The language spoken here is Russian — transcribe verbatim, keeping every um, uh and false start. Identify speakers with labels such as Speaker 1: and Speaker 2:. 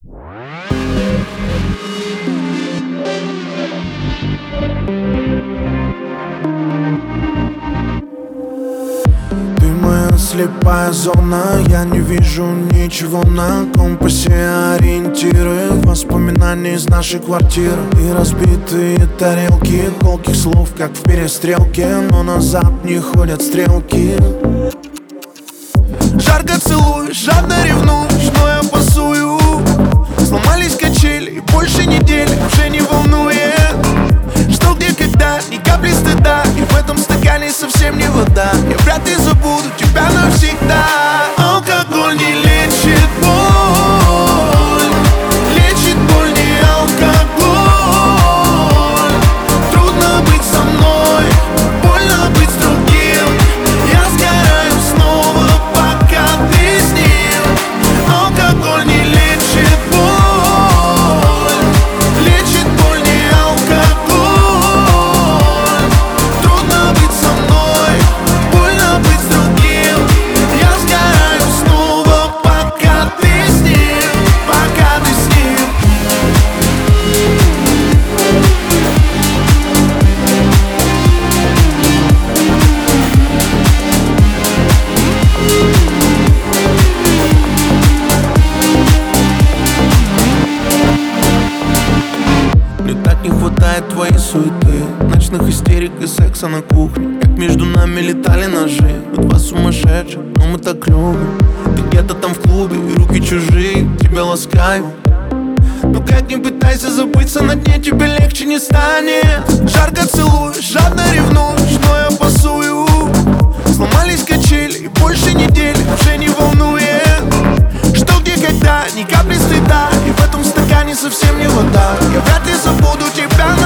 Speaker 1: Ты моя слепая зона, я не вижу ничего на компасе. Ориентиры, воспоминания из нашей квартиры и разбитые тарелки, колких слов, как в перестрелке, но назад не ходят стрелки. Жарко целуешь, жадно ревнуешь, но я пасую. Сломались качели и больше недели уже не волнует. Что, где, когда, ни капли стыда, и в этом стакане совсем не вода. Я вряд ли забуду тебя навсегда. Алкоголь не лечит боль, лечит боль не алкоголь. Трудно быть со мной, больно быть с другим. Я сгораю снова, пока ты с ним. Алкоголь не лечит боль, лечит боль не алкоголь. Трудно быть со мной, больно быть с другим. Я сгораю снова, пока ты с ним, пока ты с ним. Мне так не хватает твоей суеты, ночных истерик и секса на кухне. Как между нами летали ножи. Мы два сумасшедших, но мы так любим. Ты где-то там в клубе, и руки чужие тебя ласкают. Ну как не пытайся забыться, на дне тебе легче не станет. Жарко целуешь, жадно ревнуешь, но я пасую. Сломались качели и больше недели уже не волнует. Что, где, когда, ни капли стыда, и в этом стакане совсем не вода. Я вряд ли забуду тебя